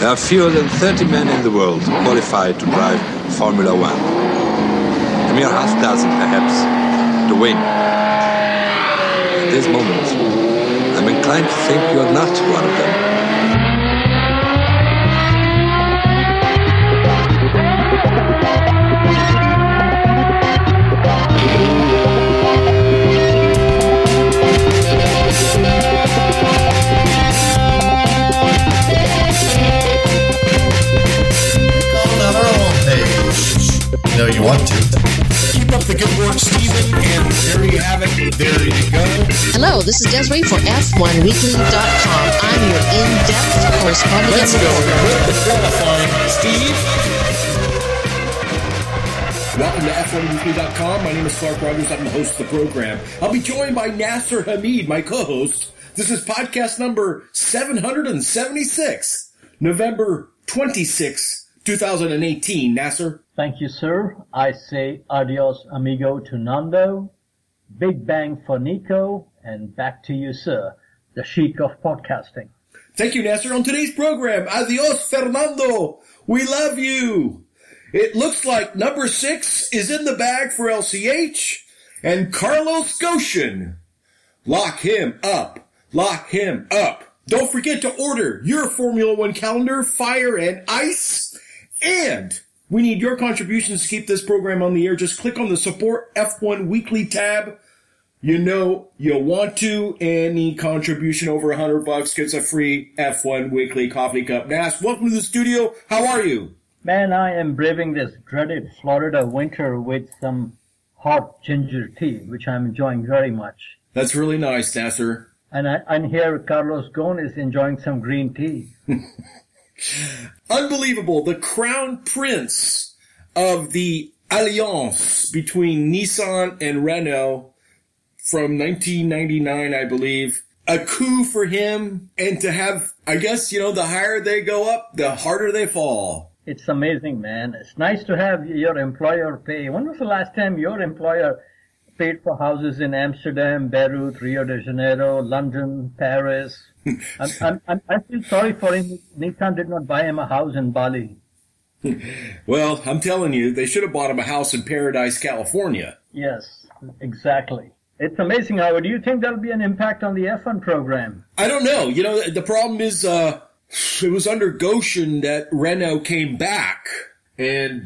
There are fewer than 30 men in the world qualified to drive Formula One. A mere half dozen, perhaps, to win. At this moment, I'm inclined to think you are not one of them. No, you want to. Keep up the good work, Stephen, and there you have it. There you go. Hello, this is Desiree for F1Weekly.com. I'm your in-depth correspondent. Let's go with the qualifying, Steve. Welcome to F1Weekly.com. My name is Clark Rogers. I'm the host of the program. I'll be joined by Nasser Hamid, my co-host. This is podcast number 776, November 26, 2018. Nasser? Thank you, sir. I say adios, amigo, to Nando. Big bang for Nico. And back to you, sir, the chic of podcasting. Thank you, Nasser. On today's program, adios, Fernando. We love you. It looks like number 6 is in the bag for LCH. And Carlos Ghosn. Lock him up. Lock him up. Don't forget to order your Formula One calendar, Fire and Ice. And we need your contributions to keep this program on the air. Just click on the Support F1 Weekly tab. You know you'll want to. Any contribution over $100 gets a free F1 Weekly coffee cup. Nas, welcome to the studio. How are you? Man, I am braving this dreaded Florida winter with some hot ginger tea, which I'm enjoying very much. That's really nice, Nasser. And here Carlos Ghosn is enjoying some green tea. Unbelievable. The crown prince of the alliance between Nissan and Renault from 1999, I believe. A coup for him. And to have, I guess, the higher they go up, the harder they fall. It's amazing, man. It's nice to have your employer pay. When was the last time your employer paid for houses in Amsterdam, Beirut, Rio de Janeiro, London, Paris? I feel sorry for him. Nissan did not buy him a house in Bali. Well, I'm telling you, they should have bought him a house in Paradise, California. Yes, exactly. It's amazing, Howard. Do you think there'll be an impact on the F1 program? I don't know. The problem is it was under Ghosn that Renault came back, and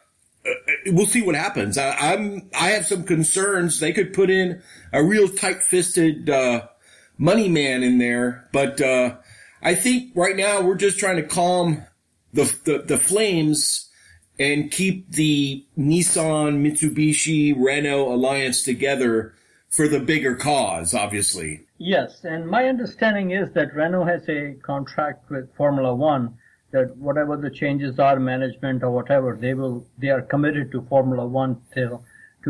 we'll see what happens. I have some concerns. They could put in a real tight-fisted money man in there, but I think right now we're just trying to calm the flames and keep the Nissan, Mitsubishi, Renault alliance together for the bigger cause, obviously. Yes, and my understanding is that Renault has a contract with Formula One that whatever the changes are, management or whatever, they are committed to Formula One till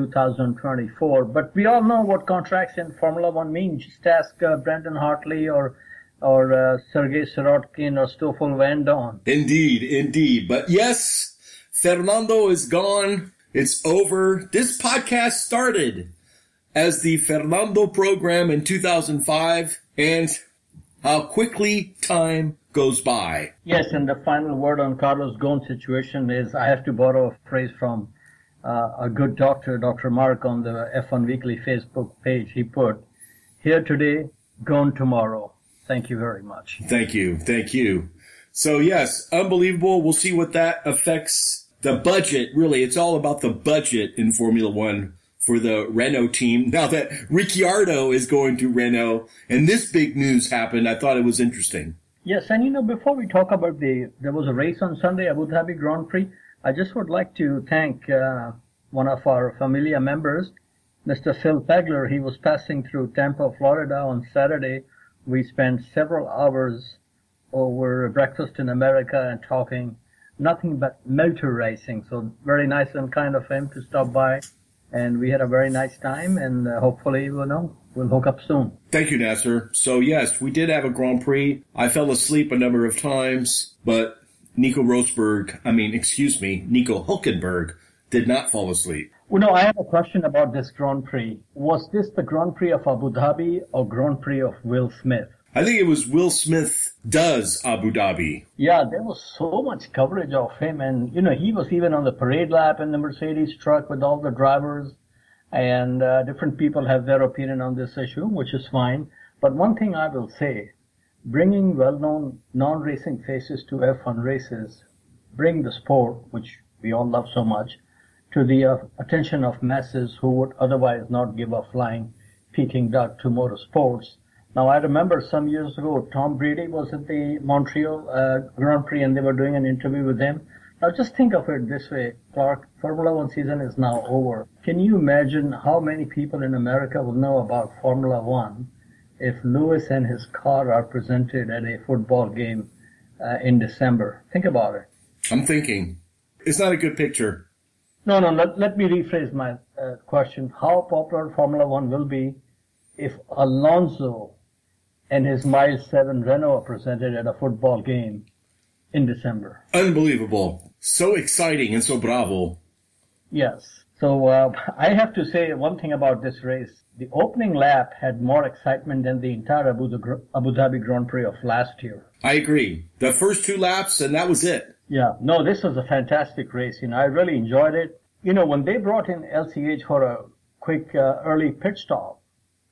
2024. But we all know what contracts in Formula One mean. Just ask Brendan Hartley or Sergei Sirotkin or Stoffel Van Dorn. Indeed. But yes, Fernando is gone. It's over. This podcast started as the Fernando program in 2005, and how quickly time goes by. Yes, and the final word on Carlos Ghosn's situation is, I have to borrow a phrase from a good doctor, Dr. Mark, on the F1 Weekly Facebook page. He put, "Here today, gone tomorrow." Thank you very much. Thank you. So yes, unbelievable. We'll see what that affects the budget. Really, it's all about the budget in Formula One for the Renault team. Now that Ricciardo is going to Renault and this big news happened, I thought it was interesting. Yes, and before we talk about there was a race on Sunday, Abu Dhabi Grand Prix, I just would like to thank one of our Familia members, Mr. Phil Pegler. He was passing through Tampa, Florida on Saturday. We spent several hours over breakfast in America and talking nothing but motor racing. So very nice and kind of him to stop by. And we had a very nice time, and hopefully we'll hook up soon. Thank you, Nasser. So yes, we did have a Grand Prix. I fell asleep a number of times, but Nico Hülkenberg did not fall asleep. Well, no, I have a question about this Grand Prix. Was this the Grand Prix of Abu Dhabi or Grand Prix of Will Smith? I think it was Will Smith Does Abu Dhabi. Yeah, there was so much coverage of him, and he was even on the parade lap in the Mercedes truck with all the drivers, and different people have their opinion on this issue, which is fine. But one thing I will say, bringing well-known non-racing faces to F1 races, bring the sport, which we all love so much, to the attention of masses who would otherwise not give a flying Peking duck to motorsports. Now, I remember some years ago, Tom Brady was at the Montreal Grand Prix, and they were doing an interview with him. Now, just think of it this way, Clark. Formula One season is now over. Can you imagine how many people in America will know about Formula One if Lewis and his car are presented at a football game in December? Think about it. I'm thinking. It's not a good picture. No, let me rephrase my question. How popular Formula One will be if Alonso and his Miles 7 Renault are presented at a football game in December? Unbelievable. So exciting and so bravo. Yes. So I have to say one thing about this race. The opening lap had more excitement than the entire Abu Dhabi Grand Prix of last year. I agree. The first 2 laps, and that was it. Yeah. No, this was a fantastic race. I really enjoyed it. When they brought in LCH for a quick early pit stop,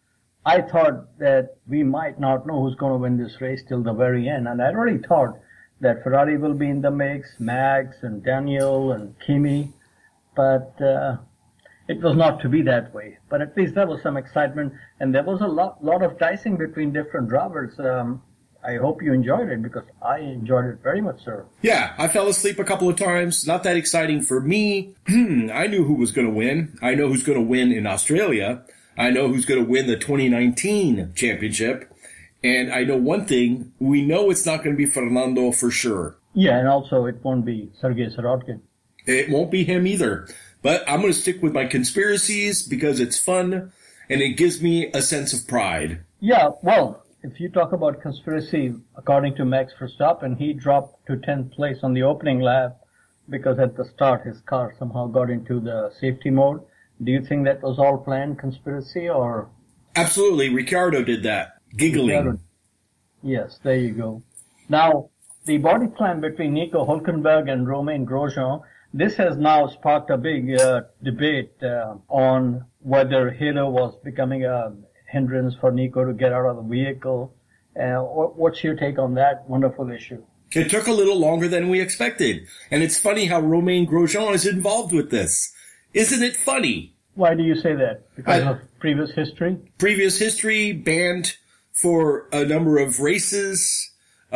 I thought that we might not know who's going to win this race till the very end. And I really thought that Ferrari will be in the mix, Max and Daniel and Kimi. But it was not to be that way. But at least there was some excitement. And there was a lot of dicing between different drivers. I hope you enjoyed it, because I enjoyed it very much, sir. Yeah, I fell asleep a couple of times. Not that exciting for me. I knew who was going to win. I know who's going to win in Australia. I know who's going to win the 2019 championship. And I know one thing. We know it's not going to be Fernando for sure. Yeah, and also it won't be Sergei Sirotkin. It won't be him either. But I'm going to stick with my conspiracies because it's fun and it gives me a sense of pride. Yeah, well, if you talk about conspiracy, according to Max Verstappen, he dropped to 10th place on the opening lap because at the start his car somehow got into the safety mode. Do you think that was all planned conspiracy, or? Absolutely. Ricciardo did that. Giggling. Ricciardo. Yes, there you go. Now, the body plan between Nico Hülkenberg and Romain Grosjean, this has now sparked a big debate on whether Halo was becoming a hindrance for Nico to get out of the vehicle. What's your take on that wonderful issue? It took a little longer than we expected. And it's funny how Romain Grosjean is involved with this. Isn't it funny? Why do you say that? Because of previous history? Previous history, banned for a number of races,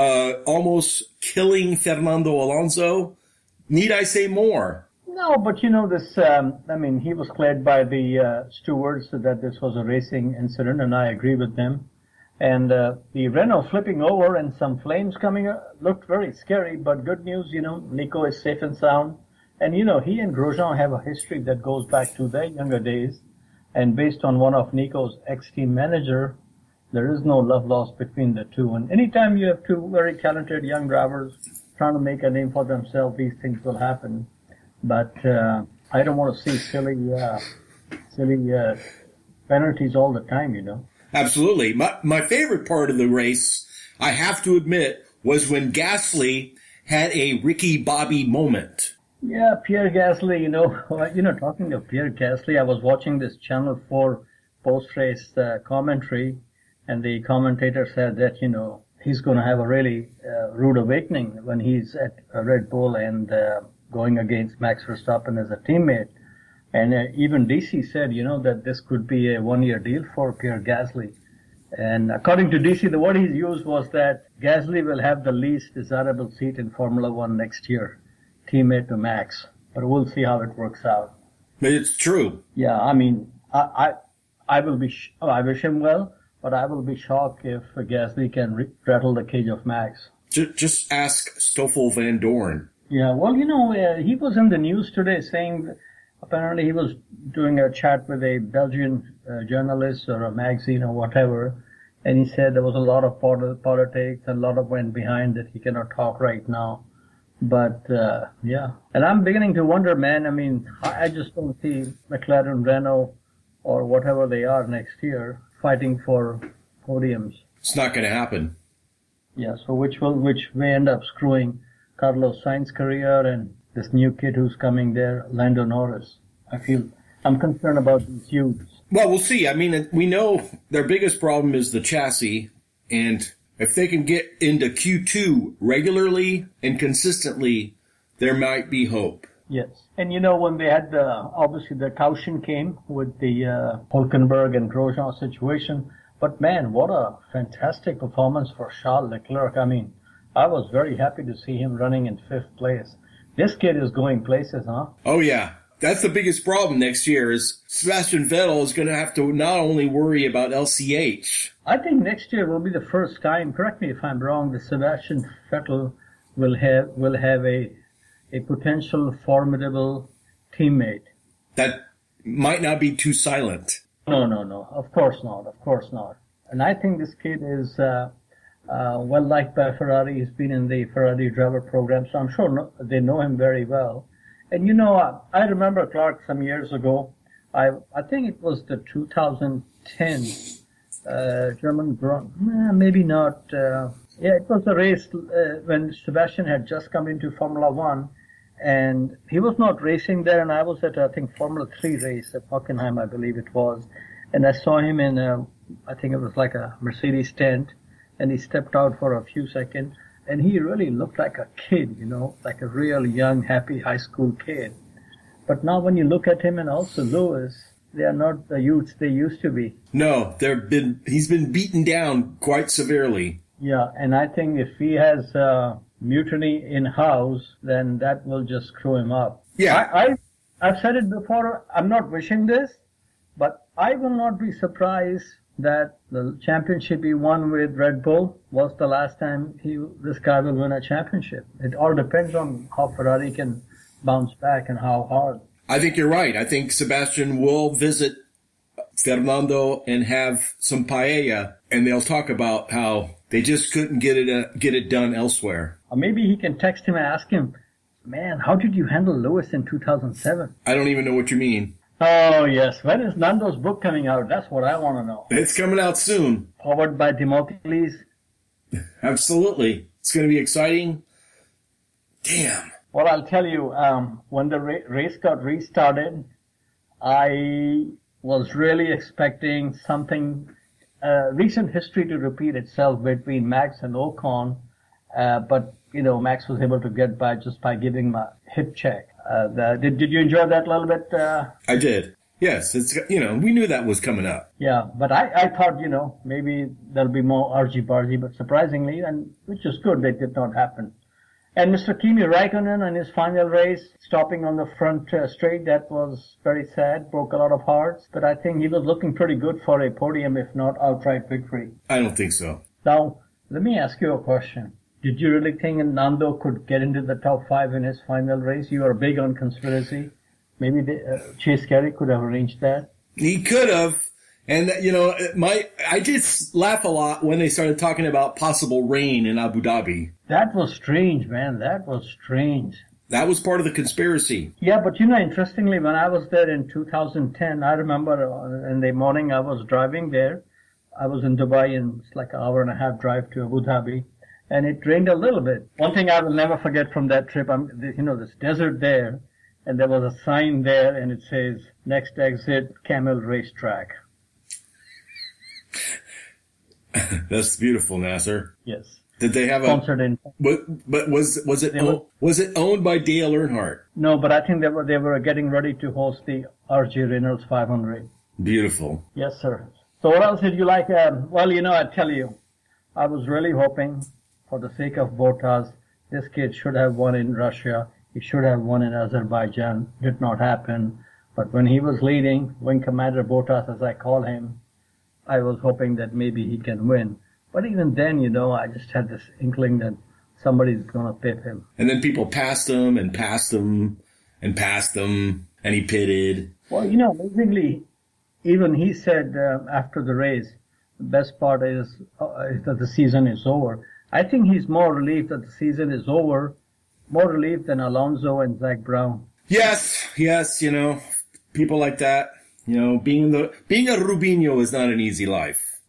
almost killing Fernando Alonso. Need I say more? No, but this, he was cleared by the stewards that this was a racing incident, and I agree with them. And the Renault flipping over and some flames coming up looked very scary, but good news, Nico is safe and sound. And, he and Grosjean have a history that goes back to their younger days. And based on one of Nico's ex-team manager, there is no love lost between the two. And anytime you have two very talented young drivers trying to make a name for themselves, these things will happen. But I don't want to see silly penalties all the time, Absolutely. My favorite part of the race, I have to admit, was when Gasly had a Ricky Bobby moment. Yeah, Pierre Gasly, talking of Pierre Gasly, I was watching this Channel 4 post-race commentary, and the commentator said that, he's going to have a really rude awakening when he's at Red Bull and going against Max Verstappen as a teammate. And even DC said, that this could be a one-year deal for Pierre Gasly. And according to DC, the word he's used was that Gasly will have the least desirable seat in Formula One next year, teammate to Max. But we'll see how it works out. It's true. Yeah, I will be. I wish him well, but I will be shocked if Gasly can rattle the cage of Max. Just ask Stoffel Van Dorn. Yeah, well, he was in the news today saying that apparently he was doing a chat with a Belgian journalist or a magazine or whatever, and he said there was a lot of politics and a lot of went behind that he cannot talk right now. But, yeah. And I'm beginning to wonder, man, I just don't see McLaren, Renault, or whatever they are next year fighting for podiums. It's not going to happen. Yeah, so which may end up screwing Carlos Sainz's career and this new kid who's coming there, Lando Norris. I'm concerned about these youths. Well, we'll see. I mean, we know their biggest problem is the chassis, and if they can get into Q2 regularly and consistently, there might be hope. Yes. And when they had obviously the caution came with the Hülkenberg and Grosjean situation, but man, what a fantastic performance for Charles Leclerc. I mean, I was very happy to see him running in 5th place. This kid is going places, huh? Oh, yeah. That's the biggest problem next year is Sebastian Vettel is going to have to not only worry about LCH. I think next year will be the first time, correct me if I'm wrong, that Sebastian Vettel will have a potential formidable teammate. That might not be too silent. No. Of course not. And I think this kid is well liked by Ferrari. He's been in the Ferrari driver program, so I'm sure they know him very well. And I remember, Clark, some years ago, I think it was the 2010 German Grand, maybe not. It was a race when Sebastian had just come into Formula One, and he was not racing there, and I was at, I think, Formula 3 race at Hockenheim, I believe it was, and I saw him in, I think it was like a Mercedes tent, and he stepped out for a few seconds, and he really looked like a kid, like a real young, happy high school kid. But now when you look at him and also Lewis, they are not the youths they used to be. No, he's been beaten down quite severely. Yeah, and I think if he has mutiny in-house, then that will just screw him up. Yeah. I've said it before, I'm not wishing this, but I will not be surprised that the championship he won with Red Bull was the last time this guy will win a championship. It all depends on how Ferrari can bounce back and how hard. I think you're right. I think Sebastian will visit Fernando and have some paella, and they'll talk about how they just couldn't get it done elsewhere. Or maybe he can text him and ask him, man, how did you handle Lewis in 2007? I don't even know what you mean. Oh, yes. When is Nando's book coming out? That's what I want to know. It's coming out soon. Powered by Democles. Absolutely. It's going to be exciting. Damn. Well, I'll tell you, when the race got restarted, I was really expecting something, recent history to repeat itself between Max and Ocon, but, Max was able to get by just by giving him a hip check. Did you enjoy that a little bit? I did. Yes, it's we knew that was coming up. Yeah, but I thought maybe there'll be more argy-bargy, but surprisingly, and which is good, that did not happen. And Mr. Kimi Räikkönen in his final race, stopping on the front straight, that was very sad, broke a lot of hearts, but I think he was looking pretty good for a podium, if not outright victory. I don't think so. Now, let me ask you a question. Did you really think Nando could get into the top 5 in his final race? You are big on conspiracy. Maybe Chase Carey could have arranged that. He could have. And, I just laugh a lot when they started talking about possible rain in Abu Dhabi. That was strange, man. That was strange. That was part of the conspiracy. Yeah, but interestingly, when I was there in 2010, I remember in the morning I was driving there. I was in Dubai, and it's like an hour and a half drive to Abu Dhabi. And it rained a little bit. One thing I will never forget from that trip, this desert there, and there was a sign there, and it says, next exit, Camel Racetrack. That's beautiful, Nasser. Yes. Did they have sponsored in? But was it owned by Dale Earnhardt? No, but I think they were getting ready to host the R.J. Reynolds 500. Beautiful. Yes, sir. So what else did you like? I tell you, I was really hoping, for the sake of Bottas, this kid should have won in Russia. He should have won in Azerbaijan. Did not happen. But when he was leading, Wing Commander Bottas, as I call him, I was hoping that maybe he can win. But even then, I just had this inkling that somebody's going to pit him. And then people passed him and passed him and passed him, and he pitted. Well, amazingly, even he said after the race, the best part is that the season is over. I think he's more relieved that the season is over, more relieved than Alonso and Zach Brown. Yes, people like that. Being a Rubinho is not an easy life.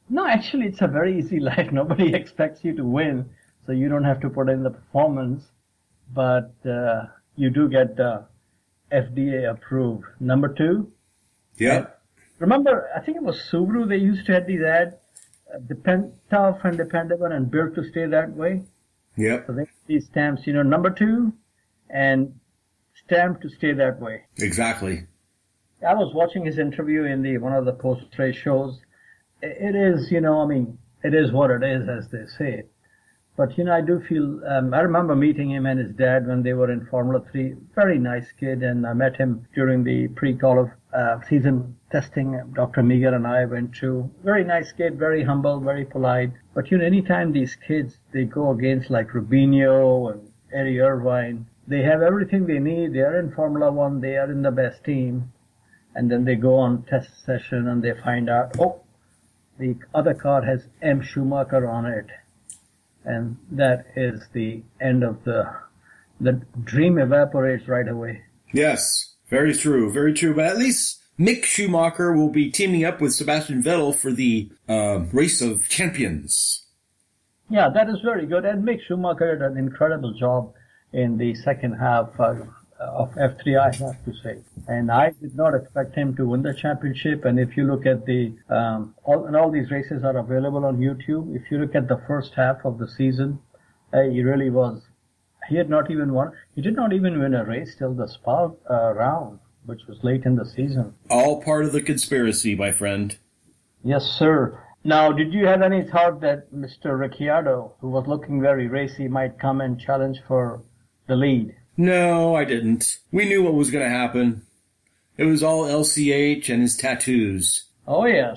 No, actually, it's a very easy life. Nobody expects you to win, so you don't have to put in the performance. But you do get FDA approved. Number 2. Yeah. Remember, I think it was Subaru. They used to have these ads, tough and dependable and built to stay that way. Yep. So they have these stamps, number 2 and stamped to stay that way. Exactly. I was watching his interview in one of the post-race shows. It is, it is what it is, as they say. But, I do feel, I remember meeting him and his dad when they were in Formula 3. Very nice kid, and I met him during the season testing Dr. Meager and I went through. Very nice kid, very humble, very polite. But, anytime these kids, they go against like Rubinho and Eddie Irvine, they have everything they need. They are in Formula 1, they are in the best team. And then they go on test session and they find out, the other car has M. Schumacher on it. And that is the end of the dream evaporates right away. Yes, very true, very true. But at least Mick Schumacher will be teaming up with Sebastian Vettel for the Race of Champions. Yeah, that is very good. And Mick Schumacher did an incredible job in the second half of F3, I have to say. And I did not expect him to win the championship. And if you look at all these races are available on YouTube. If you look at the first half of the season, he really was, he did not even win a race till the Spa round, which was late in the season. All part of the conspiracy, my friend. Yes, sir. Now, did you have any thought that Mr. Ricciardo, who was looking very racy, might come and challenge for the lead? No, I didn't. We knew what was going to happen. It was all LCH and his tattoos. Oh, yes.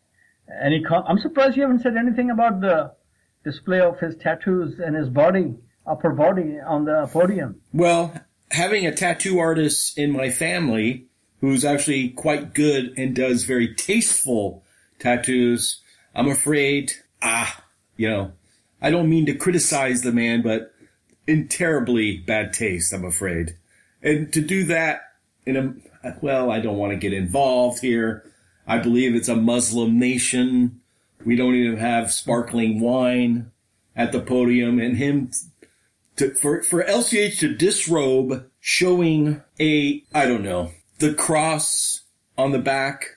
I'm surprised you haven't said anything about the display of his tattoos and his upper body on the podium. Well, having a tattoo artist in my family who's actually quite good and does very tasteful tattoos, I'm afraid, I don't mean to criticize the man, but in terribly bad taste, I'm afraid. And to do that I don't want to get involved here. I believe it's a Muslim nation. We don't even have sparkling wine at the podium. And him, for LCH to disrobe, showing the cross on the back,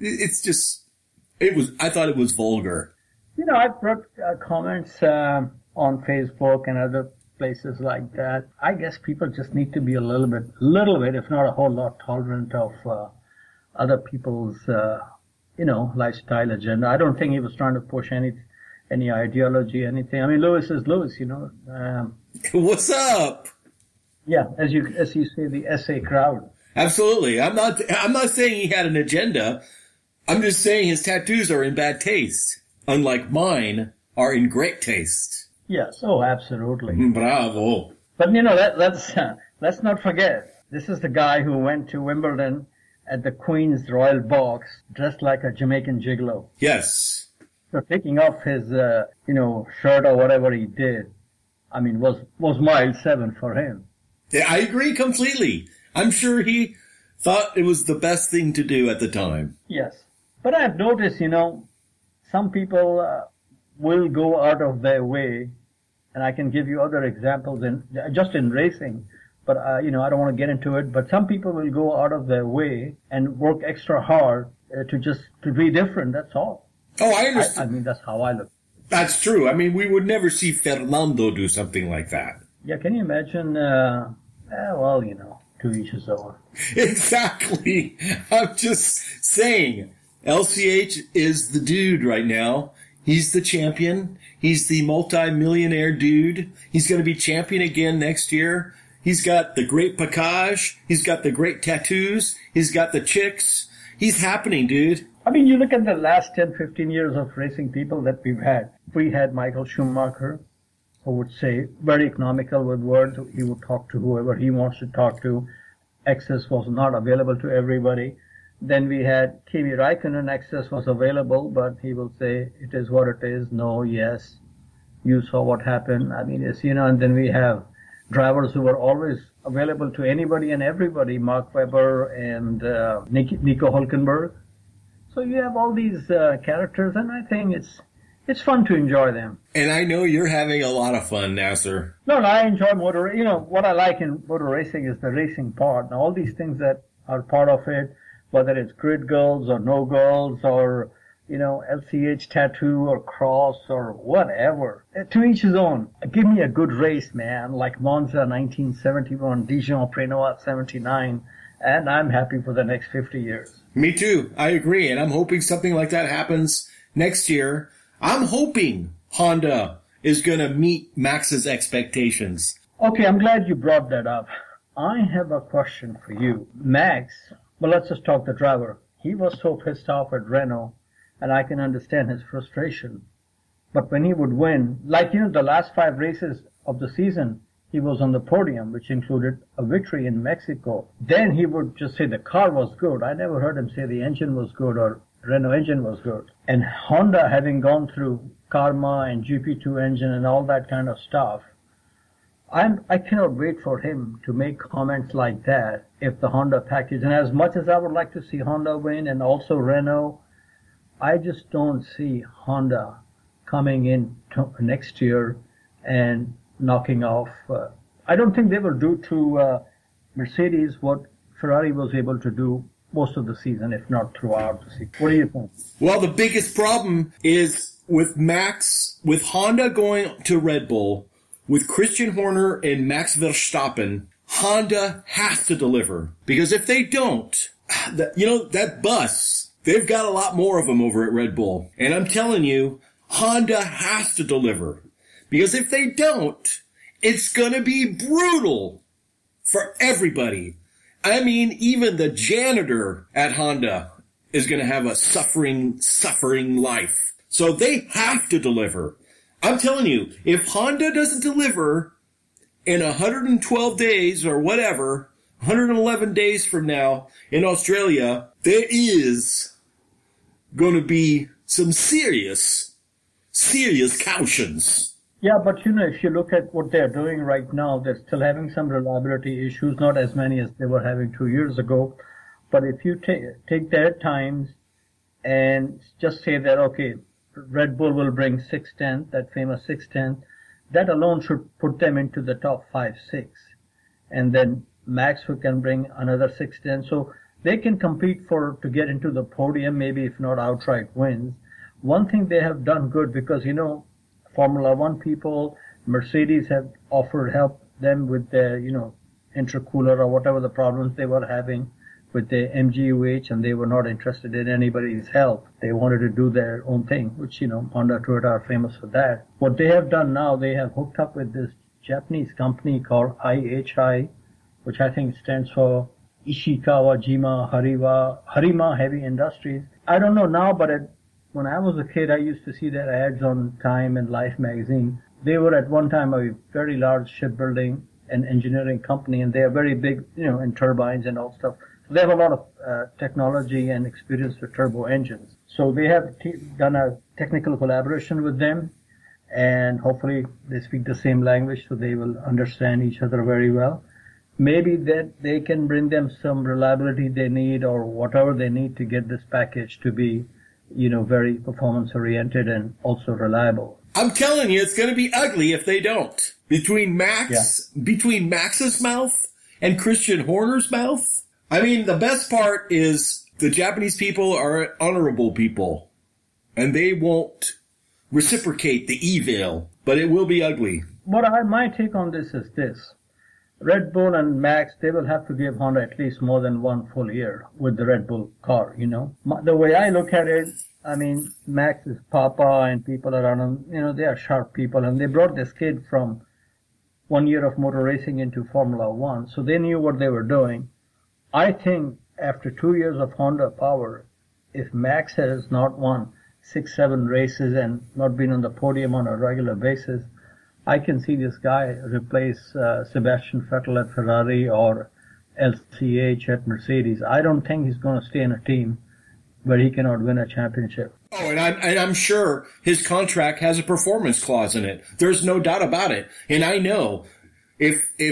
I thought it was vulgar. I've wrote comments on Facebook and other places like that. I guess people just need to be a little bit, if not a whole lot, tolerant of other people's, lifestyle agenda. I don't think he was trying to push any ideology, anything. I mean, Lewis is Lewis, What's up? Yeah, as you say, the SA crowd. Absolutely. I'm not saying he had an agenda. I'm just saying his tattoos are in bad taste, unlike mine are in great taste. Yes, absolutely. Bravo. But let's not forget, this is the guy who went to Wimbledon at the Queen's Royal Box dressed like a Jamaican gigolo. Yes. So taking off his, shirt or whatever he did, was mile 7 for him. Yeah, I agree completely. I'm sure he thought it was the best thing to do at the time. Yes. But I've noticed, some people will go out of their way, and I can give you other examples just in racing, but I don't want to get into it, but some people will go out of their way and work extra hard to be different, that's all. Oh, I understand. That's how I look. That's true. We would never see Fernando do something like that. Yeah, can you imagine, to each his own. Exactly. I'm just saying, LCH is the dude right now. He's the champion. He's the multi-millionaire dude. He's going to be champion again next year. He's got the great package. He's got the great tattoos. He's got the chicks. He's happening, dude. You look at the last 10, 15 years of racing people that we've had. We had Michael Schumacher, who would say very economical with words. He would talk to whoever he wants to talk to. Access was not available to everybody. Then we had Kimi Raikkonen. Access was available, but he will say, it is what it is. No, yes. You saw what happened. And then we have drivers who were always available to anybody and everybody, Mark Webber and Nico Hülkenberg. So you have all these characters, and I think it's fun to enjoy them. And I know you're having a lot of fun, Nasser. No, I enjoy motor. You know, what I like in motor racing is the racing part. Now, all these things that are part of it, whether it's grid goals or no goals or, you know, LCH tattoo or cross or whatever. To each his own. Give me a good race, man, like Monza 1971, Dijon Prenois 79, and I'm happy for the next 50 years. Me too. I agree. And I'm hoping something like that happens next year. I'm hoping Honda is going to meet Max's expectations. Okay, I'm glad you brought that up. I have a question for you. Max, well, let's just talk the driver. He was so pissed off at Renault, and I can understand his frustration. But when he would win, like, you know, the last 5 races of the season, he was on the podium, which included a victory in Mexico. Then he would just say the car was good. I never heard him say the engine was good or Renault engine was good. And Honda, having gone through Karma and GP2 engine and all that kind of stuff, I cannot wait for him to make comments like that if the Honda package, and as much as I would like to see Honda win and also Renault, I just don't see Honda coming in next year and knocking off. I don't think they will do to Mercedes what Ferrari was able to do most of the season, if not throughout the season. What do you think? Well, the biggest problem is with Max, with Honda going to Red Bull, with Christian Horner and Max Verstappen, Honda has to deliver. Because if they don't, you know, that bus, they've got a lot more of them over at Red Bull. And I'm telling you, Honda has to deliver. Because if they don't, it's going to be brutal for everybody. I mean, even the janitor at Honda is going to have a suffering life. So they have to deliver. I'm telling you, if Honda doesn't deliver in 112 days or whatever, 111 days from now in Australia, there is going to be some serious cautions. Yeah, but you know, if you look at what they're doing right now, they're still having some reliability issues, not as many as they were having 2 years ago. But if you take their times and just say that, okay, Red Bull will bring 610, that famous 610, that alone should put them into the top 5-6. And then Max can bring another 610. So they can compete to get into the podium, maybe if not outright wins. One thing they have done good, because, you know, Formula One people, Mercedes have offered help them with their, you know, intercooler or whatever the problems they were having with the MGUH, and they were not interested in anybody's help. They wanted to do their own thing, which, you know, Honda, Toyota are famous for that. What they have done now, they have hooked up with this Japanese company called IHI, which I think stands for Ishikawa Jima Harima Heavy Industries. I don't know now, but when I was a kid, I used to see their ads on Time and Life magazine. They were at one time a very large shipbuilding and engineering company, and they are very big, you know, in turbines and all stuff. So they have a lot of technology and experience with turbo engines. So they have done a technical collaboration with them, and hopefully they speak the same language, so they will understand each other very well. Maybe that they can bring them some reliability they need, or whatever they need to get this package to be, you know, very performance-oriented and also reliable. I'm telling you, it's going to be ugly if they don't. Between Max's mouth and Christian Horner's mouth. I mean, the best part is the Japanese people are honorable people, and they won't reciprocate the evil, but it will be ugly. My take on this is this. Red Bull and Max, they will have to give Honda at least more than 1 full year with the Red Bull car, you know. The way I look at it, I mean, Max is Papa and people around him, you know, they are sharp people, and they brought this kid from 1 year of motor racing into Formula One, so they knew what they were doing. I think after 2 years of Honda power, if Max has not won 6-7 races and not been on the podium on a regular basis, I can see this guy replace Sebastian Vettel at Ferrari or LCH at Mercedes. I don't think he's going to stay in a team where he cannot win a championship. Oh, and I'm sure his contract has a performance clause in it. There's no doubt about it. And I know if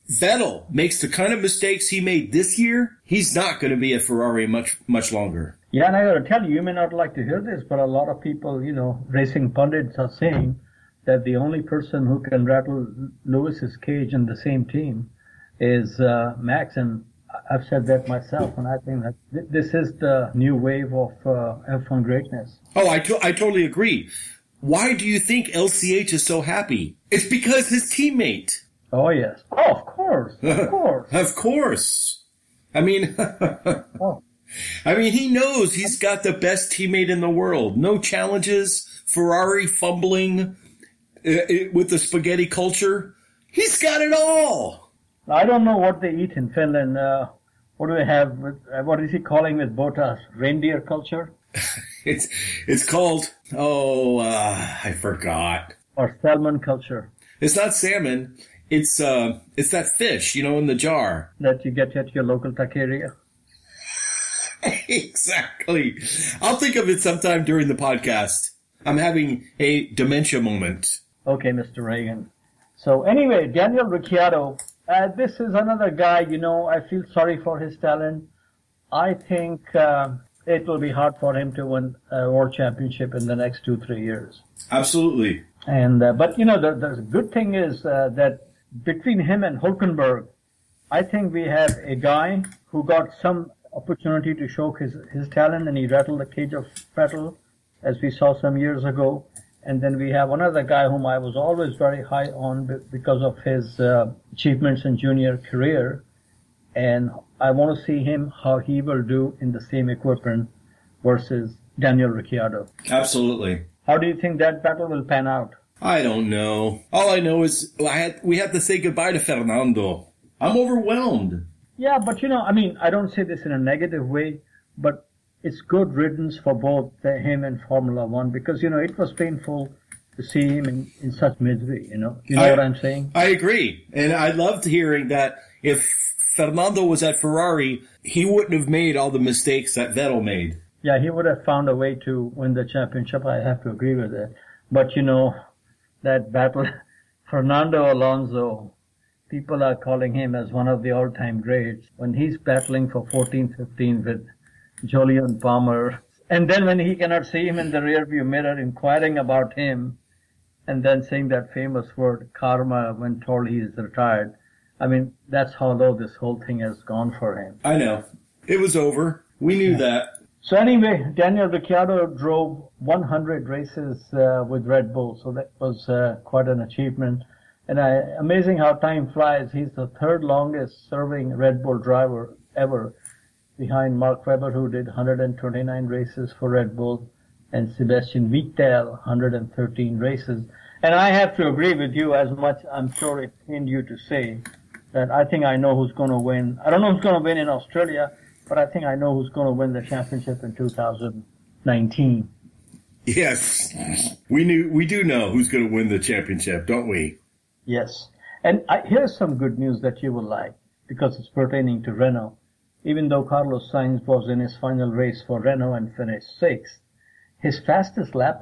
Vettel makes the kind of mistakes he made this year, he's not going to be at Ferrari much longer. Yeah, and I got to tell you, you may not like to hear this, but a lot of people, racing pundits are saying that the only person who can rattle Lewis's cage in the same team is Max, and I've said that myself, and I think that this is the new wave of F1 greatness. Oh, I totally agree. Why do you think LCH is so happy? It's because his teammate. Oh, yes. Oh, of course. Of course. Of course. I mean, Oh. I mean, he knows he's got the best teammate in the world. No challenges, Ferrari fumbling with the spaghetti culture. He's got it all. I don't know what they eat in Finland. What do they have? What is he calling with Bottas? Reindeer culture? It's called, I forgot. Or salmon culture? It's not salmon. It's that fish, in the jar. That you get at your local taqueria? Exactly. I'll think of it sometime during the podcast. I'm having a dementia moment. Okay, Mr. Reagan. So anyway, Daniel Ricciardo, this is another guy, I feel sorry for his talent. I think it will be hard for him to win a world championship in the next 2-3 years. Absolutely. And but the good thing is that between him and Hülkenberg, I think we have a guy who got some opportunity to show his talent, and he rattled the cage of Vettel, as we saw some years ago. And then we have another guy whom I was always very high on because of his achievements in junior career. And I want to see how he will do in the same equipment versus Daniel Ricciardo. Absolutely. How do you think that battle will pan out? I don't know. All I know is we have to say goodbye to Fernando. I'm overwhelmed. Yeah, but I don't say this in a negative way, but it's good riddance for both him and Formula One, because, it was painful to see him in such misery, You know what I'm saying? I agree. And I loved hearing that if Fernando was at Ferrari, he wouldn't have made all the mistakes that Vettel made. Yeah, he would have found a way to win the championship. I have to agree with that. But, that battle, Fernando Alonso, people are calling him as one of the all-time greats. When he's battling for 14-15 with Jolyon Palmer, and then when he cannot see him in the rearview mirror inquiring about him, and then saying that famous word, karma, when told he is retired. That's how low this whole thing has gone for him. I know. It was over. We knew that. So anyway, Daniel Ricciardo drove 100 races with Red Bull, so that was quite an achievement. And amazing how time flies. He's the third longest serving Red Bull driver ever, behind Mark Webber, who did 129 races for Red Bull, and Sebastian Vettel, 113 races. And I have to agree with you, as much I'm sure it pained you to say, that I think I know who's going to win. I don't know who's going to win in Australia, but I think I know who's going to win the championship in 2019. Yes. We do know who's going to win the championship, don't we? Yes. And here's some good news that you will like, because it's pertaining to Renault. Even though Carlos Sainz was in his final race for Renault and finished 6th, his fastest lap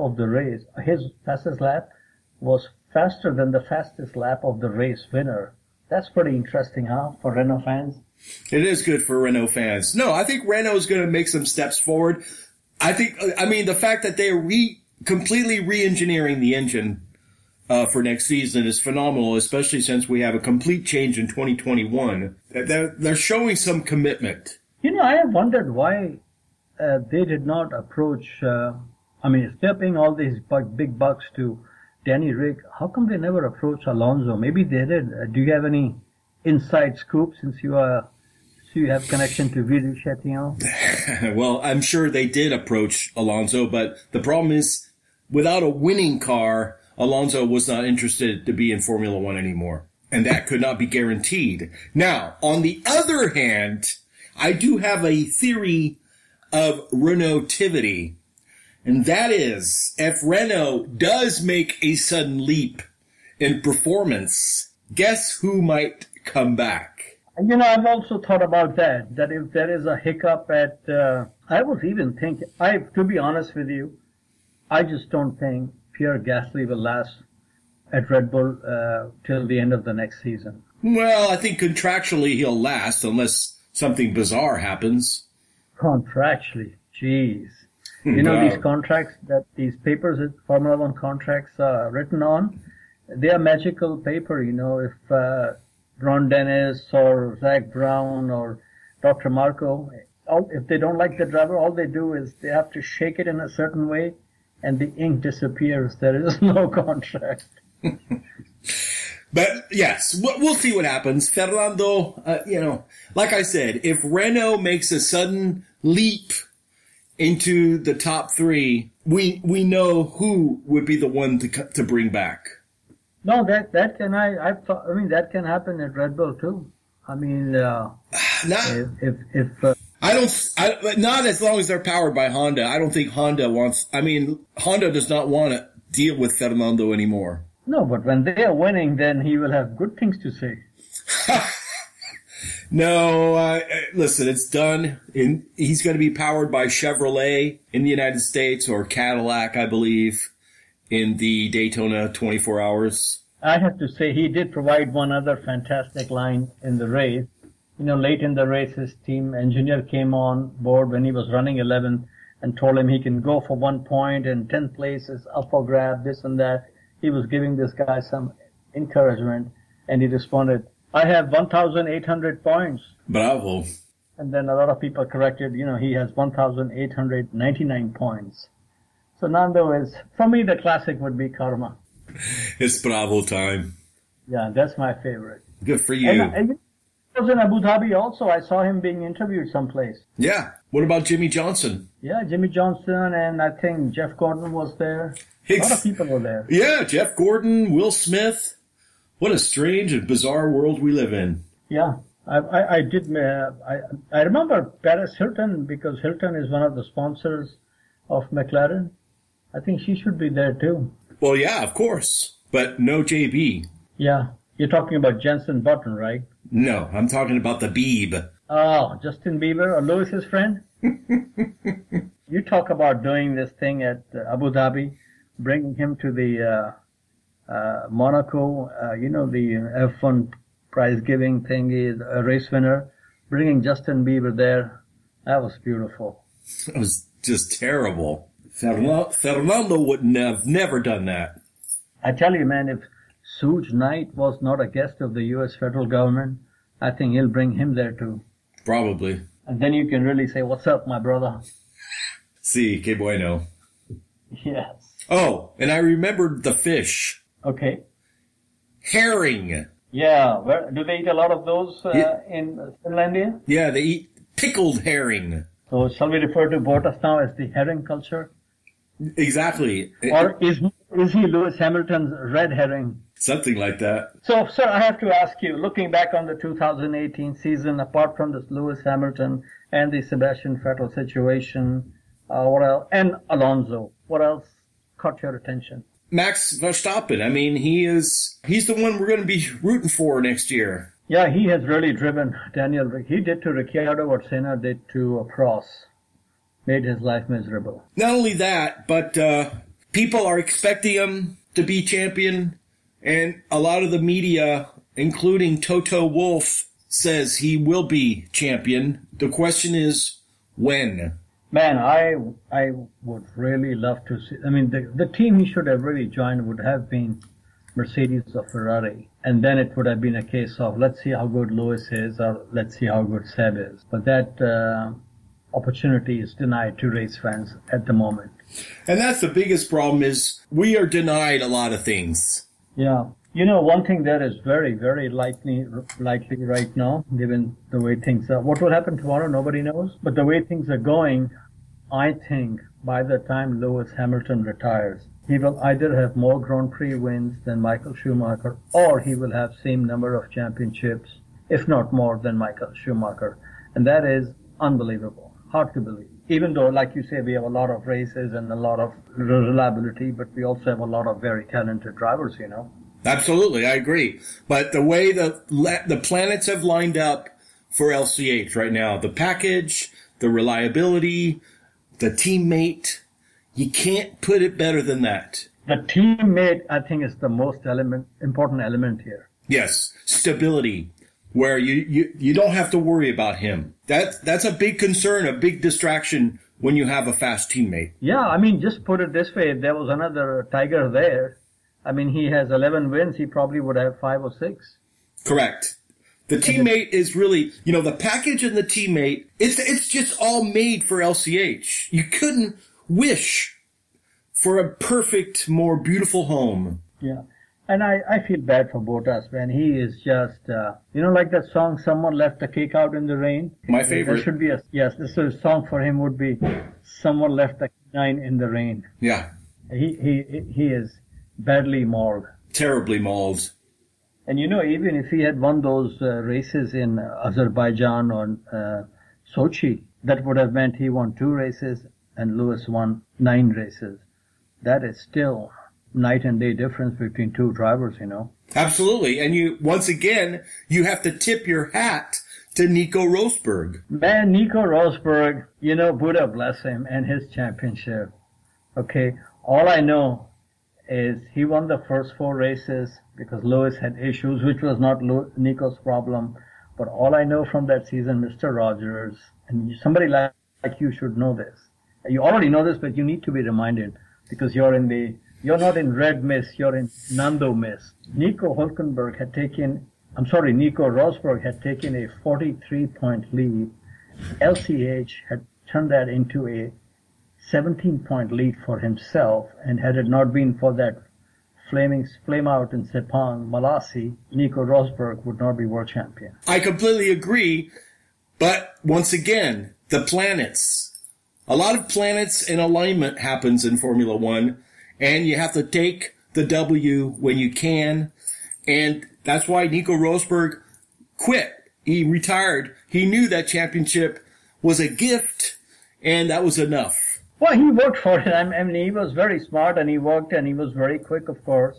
was faster than the fastest lap of the race winner. That's pretty interesting, huh, for Renault fans? It is good for Renault fans. No, I think Renault is going to make some steps forward. The fact that they are completely re-engineering the engine for next season is phenomenal, especially since we have a complete change in 2021. They're showing some commitment. I have wondered why they did not approach, if they're paying all these big bucks to Danny Rick, how come they never approached Alonso? Maybe they did. Do you have any inside scoop, since you have connection to Viry Chatillon? Well, I'm sure they did approach Alonso, but the problem is, without a winning car, Alonso was not interested to be in Formula One anymore, and that could not be guaranteed. Now, on the other hand, I do have a theory of Renaultivity, and that is, if Renault does make a sudden leap in performance, guess who might come back? I've also thought about that if there is a hiccup at, I was even thinking, to be honest with you, I just don't think Pierre Gasly will last at Red Bull till the end of the next season. Well, I think contractually he'll last unless something bizarre happens. Contractually, jeez. You know, Wow. these contracts, these papers that Formula One contracts are written on, they are magical paper. You know, if Ron Dennis or Zach Brown or Dr. Marco, if they don't like the driver, all they do is they have to shake it in a certain way and the ink disappears. There is no contract. But yes, we'll see what happens. Fernando, like I said, if Renault makes a sudden leap into the top three, we know who would be the one to bring back. No, that can that can happen at Red Bull too. I mean, Not as long as they're powered by Honda. I don't think Honda does not want to deal with Fernando anymore. no, but when they are winning, then he will have good things to say. No, listen, it's done. He's going to be powered by Chevrolet in the United States or Cadillac, I believe, in the Daytona 24 Hours. I have to say he did provide one other fantastic line in the race. You know, late in the race, his team engineer came on board when he was running 11th and told him he can go for 1 point and 10th place is up for grab, this and that. He was giving this guy some encouragement, and he responded, I have 1,800 points. Bravo. And then a lot of people corrected, he has 1,899 points. So Nando for me, the classic would be Karma. It's Bravo time. Yeah, that's my favorite. Good for you. And he was in Abu Dhabi also. I saw him being interviewed someplace. Yeah. What about Jimmy Johnson? Yeah, Jimmy Johnson, and I think Jeff Gordon was there. A lot of people were there. Yeah, Jeff Gordon, Will Smith. What a strange and bizarre world we live in. Yeah, I remember Paris Hilton, because Hilton is one of the sponsors of McLaren. I think she should be there too. Well, yeah, of course. But no JB. Yeah, you're talking about Jensen Button, right? No, I'm talking about the Beeb. Oh, Justin Bieber or Lewis's friend? You talk about doing this thing at Abu Dhabi, bringing him to the Monaco, the F1 prize giving thing, is a race winner, bringing Justin Bieber there. That was beautiful. It was just terrible. Fernando wouldn't have never done that. I tell you, man, if Suge Knight was not a guest of the U.S. federal government, I think he'll bring him there too. Probably. And then you can really say, what's up, my brother? Si, que bueno. Yes. Oh, and I remembered the fish. Okay. Herring. Yeah. Do they eat a lot of those in Finlandia? Yeah, they eat pickled herring. So shall we refer to Bottas now as the herring culture? Exactly. Or is he Lewis Hamilton's red herring? Something like that. So, sir, I have to ask you, looking back on the 2018 season, apart from this Lewis Hamilton and the Sebastian Vettel situation, what else? And Alonso, what else caught your attention? Max Verstappen. I mean, he's the one we're going to be rooting for next year. Yeah, he has really driven Daniel. He did to Ricciardo what Senna did to Prost. Made his life miserable. Not only that, but people are expecting him to be champion, and a lot of the media, including Toto Wolff, says he will be champion. The question is, when? Man, I would really love to see. I mean, the team he should have really joined would have been Mercedes or Ferrari. And then it would have been a case of, let's see how good Lewis is, or let's see how good Seb is. But that opportunity is denied to race fans at the moment. And that's the biggest problem, is we are denied a lot of things. Yeah. You know, one thing that is very, very likely right now, given the way things are. What will happen tomorrow, nobody knows. But the way things are going, I think by the time Lewis Hamilton retires, he will either have more Grand Prix wins than Michael Schumacher, or he will have same number of championships, if not more, than Michael Schumacher. And that is unbelievable. Hard to believe. Even though, like you say, we have a lot of races and a lot of reliability, but we also have a lot of very talented drivers, you know. Absolutely, I agree. But the way the planets have lined up for LCH right now, the package, the reliability, the teammate, you can't put it better than that. The teammate, I think, is the most important element here. Yes, stability, where you don't have to worry about him. That's a big concern, a big distraction when you have a fast teammate. Yeah, I mean, just put it this way. If there was another Tiger there, I mean, he has 11 wins. He probably would have 5 or 6. Correct. The teammate is really, the package and the teammate, it's just all made for LCH. You couldn't wish for a perfect, more beautiful home. Yeah. And I feel bad for Bottas, man. He is just, like that song, Someone Left the Cake Out in the Rain? My favorite. There should be this song for him would be Someone Left the Nine in the Rain. Yeah. He is badly mauled. Terribly mauled. And even if he had won those races in Azerbaijan or Sochi, that would have meant he won 2 races and Lewis won 9 races. That is still night and day difference between 2 drivers, Absolutely. And once again, you have to tip your hat to Nico Rosberg. Man, Nico Rosberg, Buddha bless him and his championship. Okay. All I know is he won the first 4 races because Lewis had issues, which was not Nico's problem. But all I know from that season, Mr. Rogers, and somebody like you should know this. You already know this, but you need to be reminded because you're not in red mist, you're in Nando mist. Nico Rosberg had taken a 43-point lead. LCH had turned that into a 17-point lead for himself, and had it not been for that flame out in Sepang, Malasi, Nico Rosberg would not be world champion. I completely agree, but once again, the planets. A lot of planets in alignment happens in Formula One, and you have to take the W when you can, and that's why Nico Rosberg quit. He retired. He knew that championship was a gift, and that was enough. Well, he worked for it. I mean, he was very smart, and he worked, and he was very quick, of course.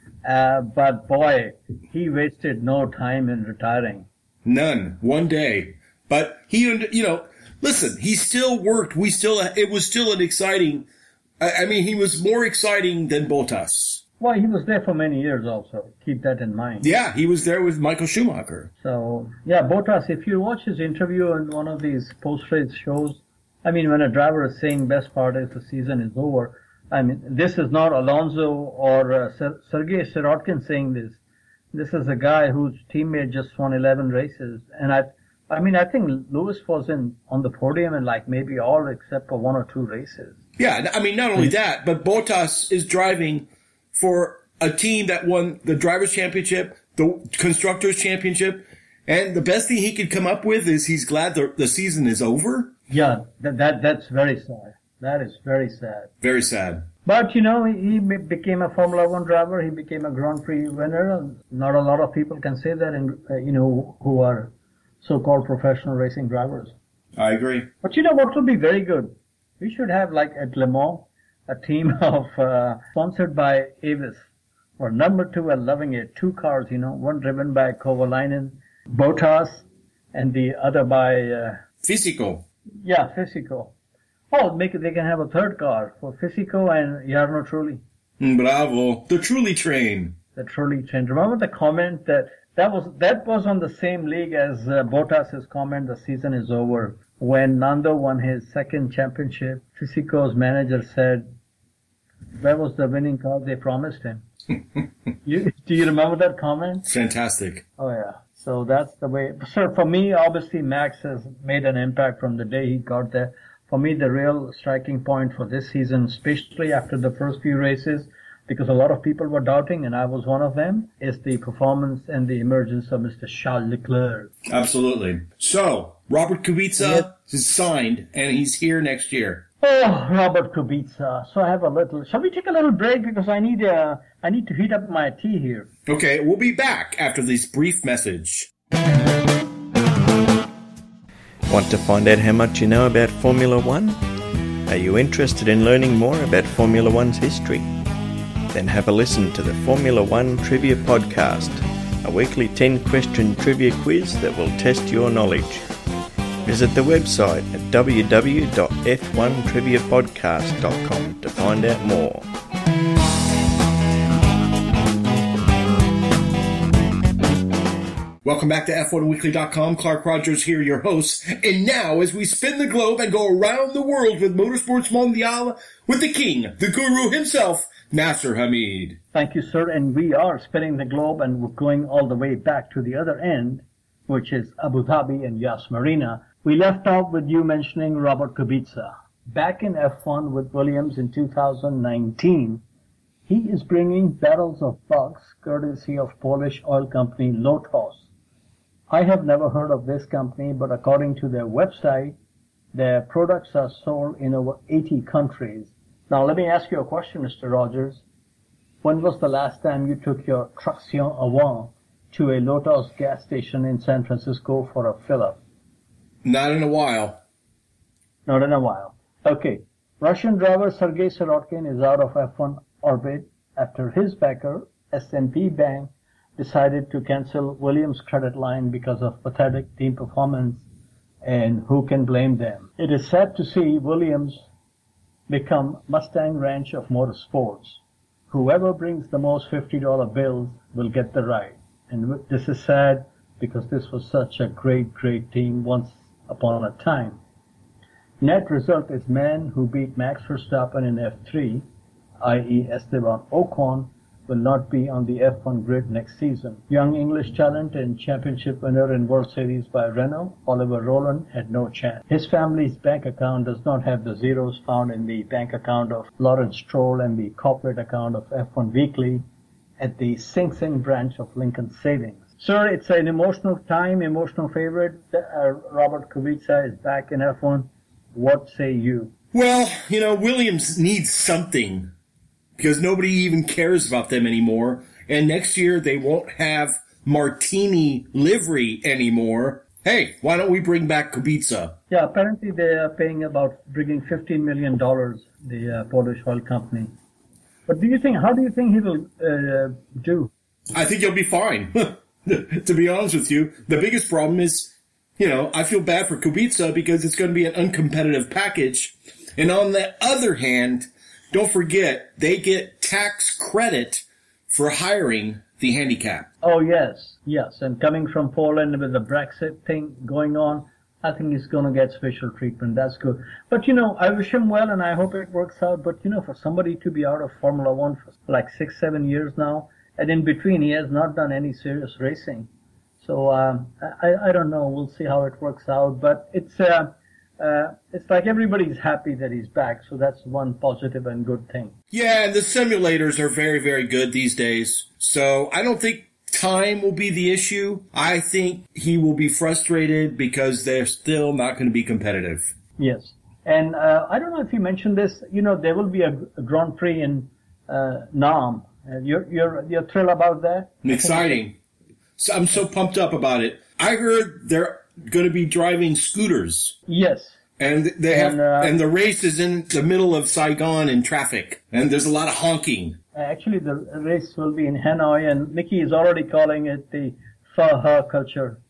But boy, he wasted no time in retiring. None. One day. But he, listen, he still worked. It was still an exciting, he was more exciting than Bottas. Well, he was there for many years also. Keep that in mind. Yeah, he was there with Michael Schumacher. So, yeah, Bottas, if you watch his interview on one of these post-race shows, when a driver is saying best part is the season is over, this is not Alonso or Sergei Sirotkin saying this. This is a guy whose teammate just won 11 races. And I think Lewis was on the podium in maybe all except for 1 or 2 races. Yeah, not only that, but Bottas is driving for a team that won the Drivers' Championship, the Constructors' Championship, and the best thing he could come up with is he's glad the season is over. Yeah, that's very sad. That is very sad. Very sad. But, he became a Formula One driver. He became a Grand Prix winner. Not a lot of people can say that, who are so-called professional racing drivers. I agree. But what would be very good? We should have, at Le Mans, a team of, sponsored by Avis, or number 2 and loving it, 2 cars, one driven by Kovalainen, Bottas, and the other by, Fisico. Yeah, Fisico. Oh, they can have a 3rd car for Fisico and Jarno Trulli. Bravo. The Trulli train. The Trulli train. Remember the comment that was on the same league as Bottas' comment, the season is over. When Nando won his 2nd championship, Fisico's manager said, where was the winning car they promised him? Do you remember that comment? Fantastic. Oh, yeah. So that's the way. Sir, for me, obviously, Max has made an impact from the day he got there. For me, the real striking point for this season, especially after the first few races, because a lot of people were doubting, and I was one of them, is the performance and the emergence of Mr. Charles Leclerc. Absolutely. So, Robert Kubica is signed, and he's here next year. Oh, Robert Kubica. So shall we take a little break? Because I need to heat up my tea here. Okay, we'll be back after this brief message. Want to find out how much you know about Formula One? Are you interested in learning more about Formula One's history? Then have a listen to the Formula One Trivia Podcast, a weekly 10-question trivia quiz that will test your knowledge. Visit the website at www.f1triviapodcast.com to find out more. Welcome back to F1Weekly.com. Clark Rogers here, your host. And now, as we spin the globe and go around the world with Motorsports Mondial, with the king, the guru himself, Nasser Hamid. Thank you, sir. And we are spinning the globe and we're going all the way back to the other end, which is Abu Dhabi and Yas Marina. We left off with you mentioning Robert Kubica. Back in F1 with Williams in 2019, he is bringing barrels of bugs courtesy of Polish oil company Lotos. I have never heard of this company, but according to their website, their products are sold in over 80 countries. Now, let me ask you a question, Mr. Rogers. When was the last time you took your Traction Avant to a Lotus gas station in San Francisco for a fill-up? Not in a while. Not in a while. Okay. Russian driver Sergei Sirotkin is out of F1 orbit after his backer, S&P Bank, decided to cancel Williams' credit line because of pathetic team performance, and who can blame them? It is sad to see Williams become Mustang Ranch of motorsports. Whoever brings the most $50 bills will get the ride. And this is sad because this was such a great, great team once upon a time. Net result is man who beat Max Verstappen in F3, i.e. Esteban Ocon, will not be on the F1 grid next season. Young English talent and championship winner in World Series by Renault, Oliver Rowland, had no chance. His family's bank account does not have the zeros found in the bank account of Lawrence Stroll and the corporate account of F1 Weekly at the Sing Sing branch of Lincoln Savings. Sir, it's an emotional time, emotional favorite. Robert Kubica is back in F1. What say you? Well, Williams needs something, because nobody even cares about them anymore. And next year they won't have Martini livery anymore. Hey, why don't we bring back Kubica? Yeah, apparently they are paying about bringing $15 million, the Polish oil company. But how do you think he will do? I think he'll be fine, to be honest with you. The biggest problem is, I feel bad for Kubica because it's going to be an uncompetitive package. And on the other hand, don't forget, they get tax credit for hiring the handicap. Oh, yes. And coming from Poland with the Brexit thing going on, I think he's going to get special treatment. That's good. But, I wish him well and I hope it works out. But, for somebody to be out of Formula One for like 6-7 years now, and in between he has not done any serious racing. So, I don't know. We'll see how it works out. But it's like everybody's happy that he's back, so that's one positive and good thing. Yeah, and the simulators are very, very good these days. So I don't think time will be the issue. I think he will be frustrated because they're still not going to be competitive. Yes. And I don't know if you mentioned this, there will be a Grand Prix in Nam. You're thrilled about that? Exciting. So I'm so pumped up about it. I heard they're going to be driving scooters. Yes. And and the race is in the middle of Saigon in traffic, and there's a lot of honking. Actually, the race will be in Hanoi, and Mickey is already calling it the Pho culture.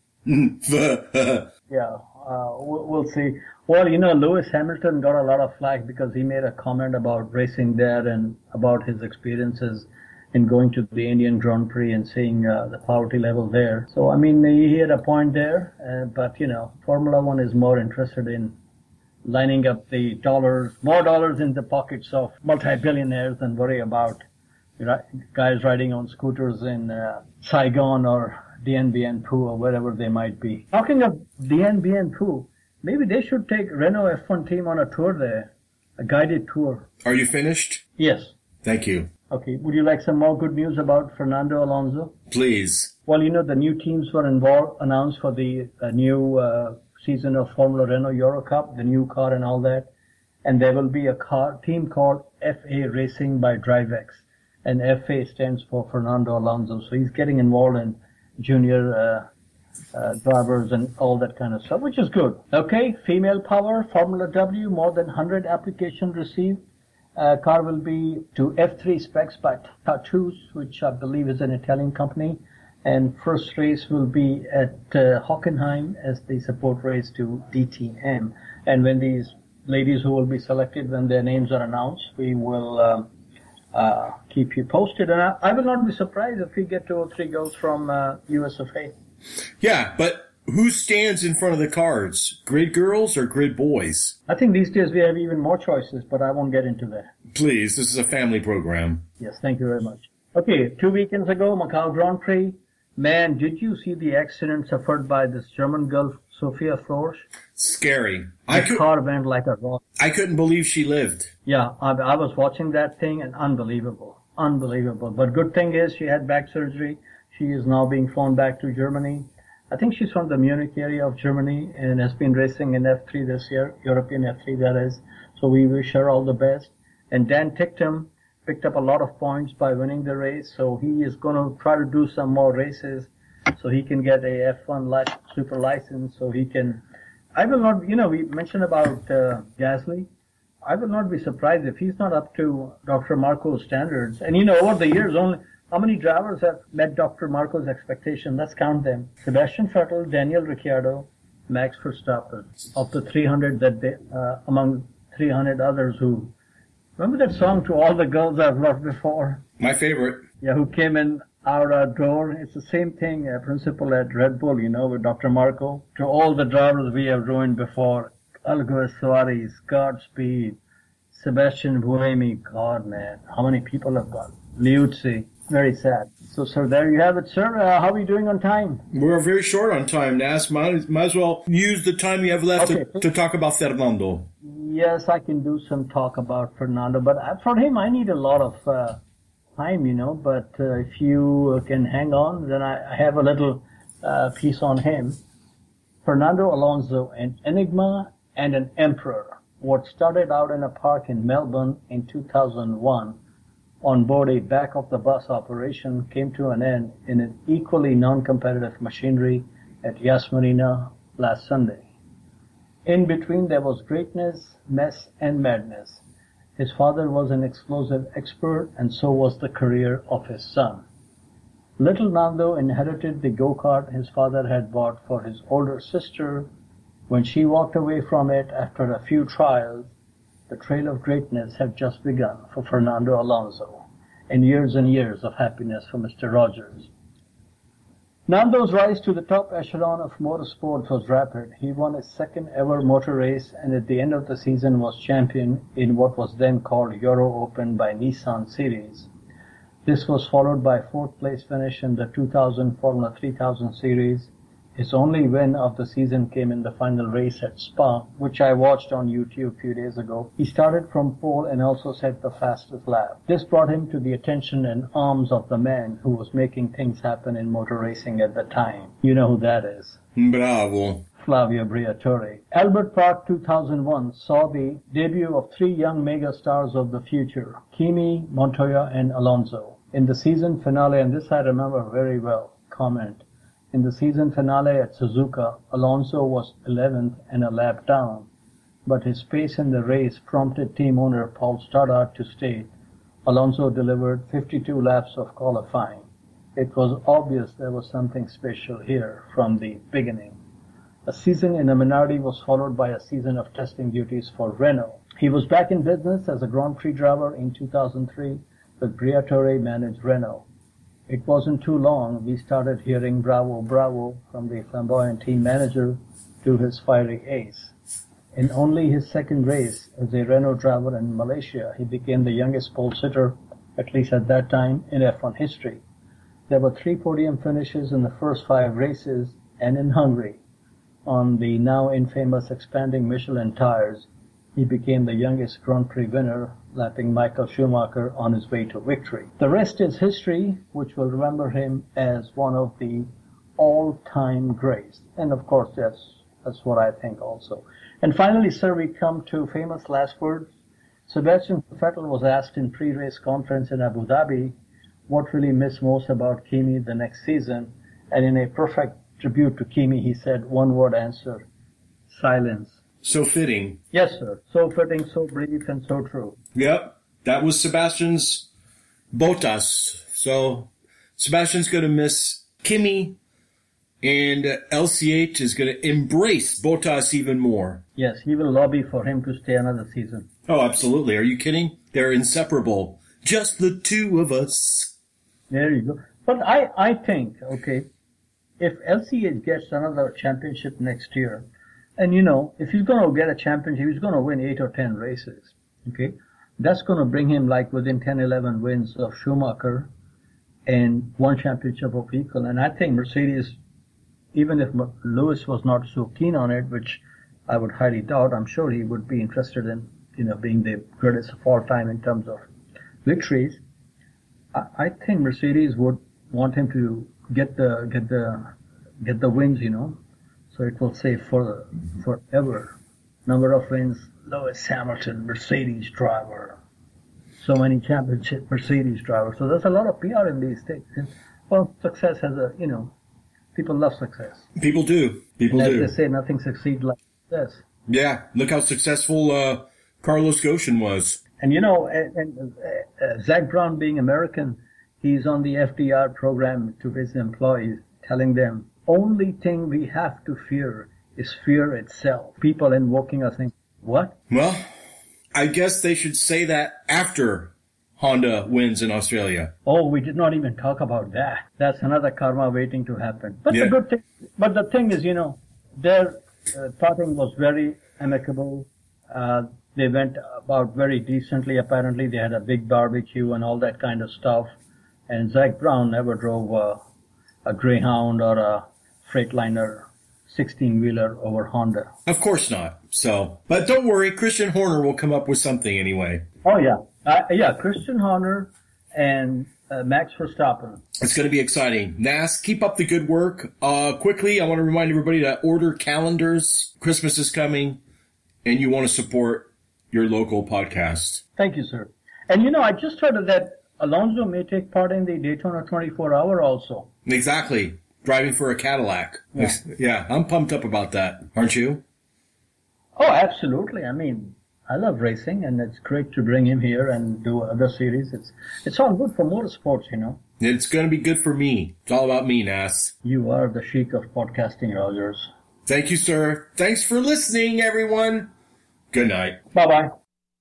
Yeah, we'll see. Well, Lewis Hamilton got a lot of flack because he made a comment about racing there and about his experiences in going to the Indian Grand Prix and seeing the poverty level there. So, he had a point there, but, Formula One is more interested in lining up the more dollars in the pockets of multi-billionaires than worry about guys riding on scooters in Saigon or Dien Bien Phu or wherever they might be. Talking of Dien Bien Phu, maybe they should take Renault F1 team on a tour there, a guided tour. Are you finished? Yes. Thank you. Okay, would you like some more good news about Fernando Alonso? Please. Well, the new teams were announced for the new season of Formula Renault Euro Cup, the new car and all that. And there will be a team called FA Racing by DriveX. And FA stands for Fernando Alonso. So he's getting involved in junior drivers and all that kind of stuff, which is good. Okay, female power, Formula W, more than 100 applications received. Car will be to F3 specs by Tattoos, which I believe is an Italian company. And first race will be at Hockenheim as the support race to DTM. And when these ladies who will be selected, when their names are announced, we will keep you posted. And I will not be surprised if we get 2 or 3 girls from US of A. Yeah, but who stands in front of the cards? Grid girls or grid boys? I think these days we have even more choices, but I won't get into that. Please, this is a family program. Yes, thank you very much. Okay, 2 weekends ago, Macau Grand Prix. Man, did you see the accident suffered by this German girl, Sophia Flores? Scary. The car went like a rock. I couldn't believe she lived. Yeah, I was watching that thing and unbelievable. Unbelievable. But good thing is she had back surgery. She is now being flown back to Germany. I think she's from the Munich area of Germany and has been racing in F3 this year, European F3 that is. So we wish her all the best. And Dan Ticktum picked up a lot of points by winning the race, so he is going to try to do some more races so he can get a F1 super license so he can... I will not, we mentioned about Gasly. I will not be surprised if he's not up to Dr. Marco's standards. And over the years, only how many drivers have met Dr. Marco's expectation? Let's count them. Sebastian Vettel, Daniel Ricciardo, Max Verstappen. Of the 300 among 300 others who... Remember that song, To All the Girls I've Loved Before? My favorite. Yeah, who came in our door. It's the same thing, principle at Red Bull, with Dr. Marco. To all the drivers we have ruined before. Alguer Suarez, Godspeed, Sebastian Buemi, God, man, how many people have gone? Liuzzi, very sad. So, sir, there you have it, sir. How are you doing on time? We're very short on time, Nas. Might as well use the time you have left to talk about Fernando. Yes, I can do some talk about Fernando, but for him, I need a lot of time, but if you can hang on, then I have a little piece on him. Fernando Alonso, an enigma and an emperor. What started out in a park in Melbourne in 2001 on board a back-of-the-bus operation came to an end in an equally non-competitive machinery at Yas Marina last Sunday. In between there was greatness, mess, and madness. His father was an explosive expert, and so was the career of his son. Little Nando inherited the go-kart his father had bought for his older sister. When she walked away from it after a few trials, the trail of greatness had just begun for Fernando Alonso, and years of happiness for Mr. Rogers. Nando's rise to the top echelon of motorsport was rapid. He won his second ever motor race and at the end of the season was champion in what was then called Euro Open by Nissan Series. This was followed by fourth place finish in the 2000 Formula 3000 Series. His only win of the season came in the final race at Spa, which I watched on YouTube a few days ago. He started from pole and also set the fastest lap. This brought him to the attention and arms of the man who was making things happen in motor racing at the time. You know who that is. Bravo. Flavio Briatore. Albert Park 2001 saw the debut of three young mega stars of the future, Kimi, Montoya, and Alonso. In the season finale, and this I remember very well, comment. In the season finale at Suzuka, Alonso was 11th and a lap down, but his pace in the race prompted team owner Paul Stoddart to state, Alonso delivered 52 laps of qualifying. It was obvious there was something special here from the beginning. A season in a Minardi was followed by a season of testing duties for Renault. He was back in business as a Grand Prix driver in 2003, but Briatore managed Renault. It wasn't too long we started hearing bravo, bravo from the flamboyant team manager to his fiery ace. In only his second race as a Renault driver in Malaysia, he became the youngest pole sitter, at least at that time, in F1 history. There were 3 podium finishes in the first 5 races, and in Hungary, on the now infamous expanding Michelin tires, he became the youngest Grand Prix winner, lapping Michael Schumacher on his way to victory. The rest is history, which will remember him as one of the all-time greats. And of course, that's what I think also. And finally, sir, we come to famous last words. Sebastian Vettel was asked in pre-race conference in Abu Dhabi what really missed most about Kimi the next season. And in a perfect tribute to Kimi, he said one-word answer, silence. So fitting. Yes, sir. So fitting, so brief, and so true. Yep. That was Sebastian's Bottas. So Sebastian's going to miss Kimi, and LCH is going to embrace Bottas even more. Yes, he will lobby for him to stay another season. Oh, absolutely. Are you kidding? They're inseparable. Just the two of us. There you go. But I think, okay, if LCH gets another championship next year, and you know, if he's going to get a championship, he's going to win 8 or 10 races. Okay, that's going to bring him like within 10, 11 wins of Schumacher and one championship of Vettel. And I think Mercedes, even if Lewis was not so keen on it, which I would highly doubt, I'm sure he would be interested in, you know, being the greatest of all time in terms of victories. I think Mercedes would want him to get the wins, you know, so it will say forever. Number of wins, Lewis Hamilton, Mercedes driver. So many championship Mercedes drivers. So there's a lot of PR in these things. Well, success has a, you know, people love success. People do. People do. They say nothing succeeds like this. Yeah, look how successful Carlos Ghosn was. And you know, Zach Brown being American, he's on the FDR program to his employees, telling them, only thing we have to fear is fear itself. People invoking us saying, what? Well, I guess they should say that after Honda wins in Australia. Oh, we did not even talk about that. That's another karma waiting to happen. But Yeah. the thing is, you know, their parting was very amicable. They went about very decently. Apparently, they had a big barbecue and all that kind of stuff. And Zach Brown never drove a Greyhound or a Freightliner 16-wheeler over Honda. Of course not. So, but don't worry, Christian Horner will come up with something anyway. Oh, yeah. Christian Horner and Max Verstappen. It's going to be exciting. Nas, keep up the good work. Quickly, I want to remind everybody to order calendars. Christmas is coming, and you want to support your local podcast. Thank you, sir. And you know, I just heard that Alonso may take part in the Daytona 24-hour also. Exactly. Driving for a Cadillac. Yeah. Yeah, I'm pumped up about that. Aren't you? Oh, absolutely. I mean, I love racing, and it's great to bring him here and do other series. It's all good for motorsports, you know. It's going to be good for me. It's all about me, Nas. You are the chic of podcasting, Rogers. Thank you, sir. Thanks for listening, everyone. Good night. Bye-bye.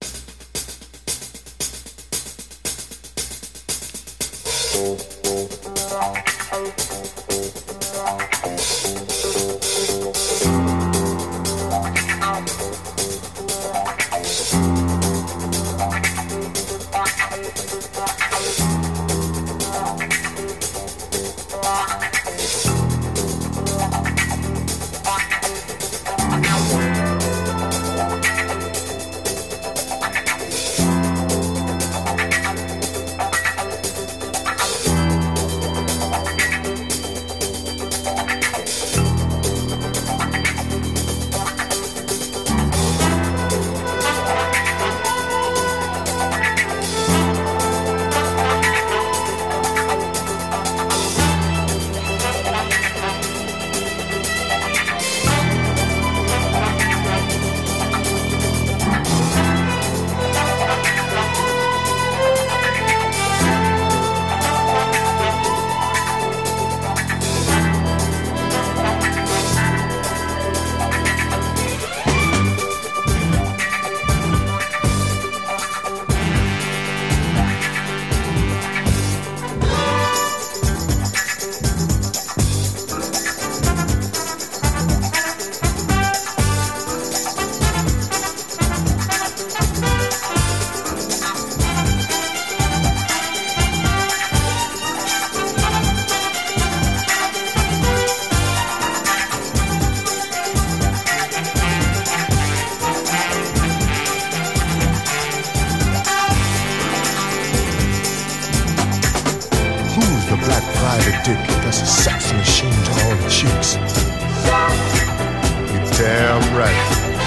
private dick that's a sex machine to all the chicks. You're damn right.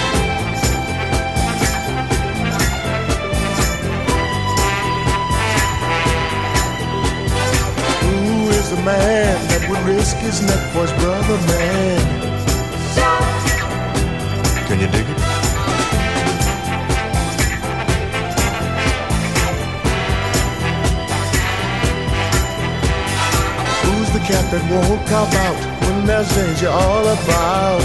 Who is the man that would risk his neck for his brother, man? Can you dig it? The cat that won't cop out when there's danger all about.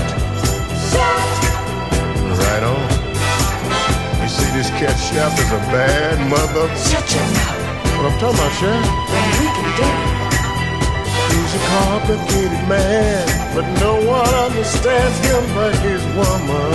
Right on. You see, this cat chef is a bad mother. Shut your mouth. What I'm talking about, Chef? Then we can do it. Who's He's a complicated man, but no one understands him but his woman.